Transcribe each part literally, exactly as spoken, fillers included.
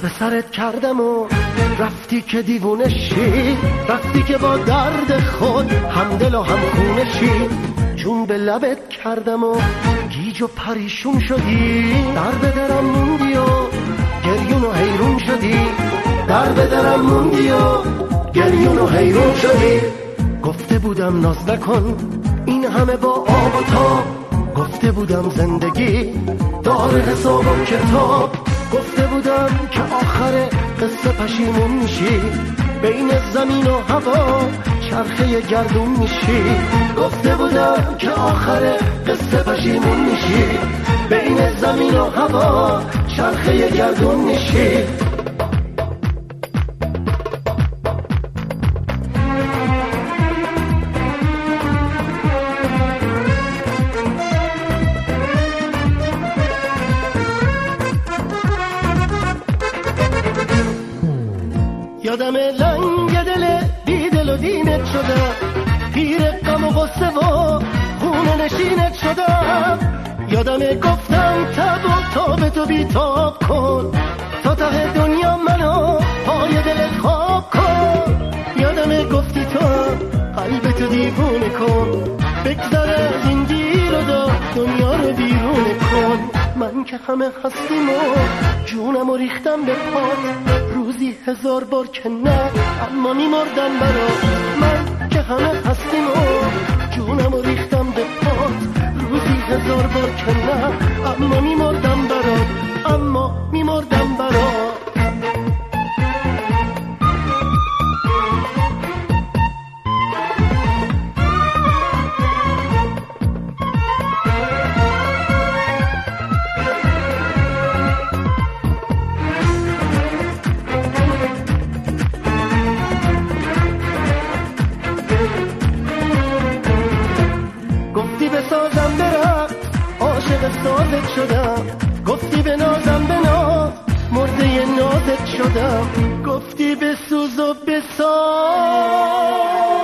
به سرت کردم و رفتی که دیوونشی، رفتی که با درد خود همدل و هم خونشی. جون به لبت کردم و گیج و پریشون شدی، در به درم موندی و گریون و حیرون شدی، در به درم موندی و گریون و حیرون شدی. گفته بودم ناز نکن این همه با آب و تاب، گفته بودم زندگی داره حساب و کتاب، گفته بودم که آخر قصه پشیمون میشی، بین زمین و هوا چرخه گردون میشی. گفته بودم که آخر قصه پشیمون میشی، بین زمین و هوا چرخه گردون میشی. یادم لنگ دل بی دل و دینت شدم، پیر غم و غصه و خونه نشینت شدم. یادم گفتم تب و تاب تو بی تاب کن، تا ته دنیا منو پای دلت خواب کن. یادم گفتی تو قلب تو دیوونه کن، بگذر از این گیر و دا دنیا رو بیرونه کن. من که همه هستیم و جونم و ریختم به پات، روزی هزار بار که نه اما میمردم برات. من که همه هستیم و جونم و ریختم به پات، روزی هزار بار که نه اما میمردم برات، اما میمردم برات. بسازم برم عاشق سازت شدم، گفتی به نازم به ناز مرده نازت شدم، گفتی به سوز و بساز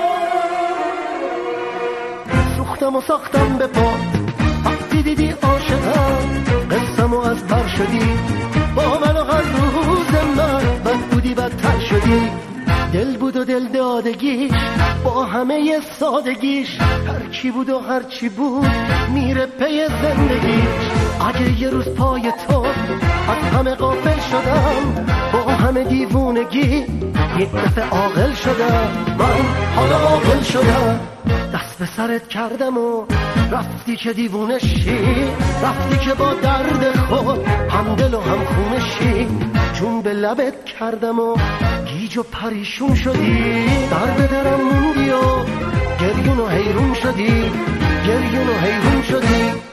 سوختم و ساختم به پا. وقتی دیدی عاشقم قصم و از بر شدی، با من و هر روز من بد بودی بدتر شدی. دل بود و دل دادگیش با همه سادگیش، هر چی بود و هر چی بود میره پی زندگیش. اگه یه روز پای تو از همه غافل شدم، با همه دیوونگی یک دفعه عاقل شدم. من حالا عاقل شدم، دست به سرت کردم و رفتی که دیوونشی، رفتی که با درد خود همدل و هم خونشی. جون به لبت کردم و گیج و پریشون شدی، در به درم موندی و گریون و حیرون شدی، گریون و حیرون شدی.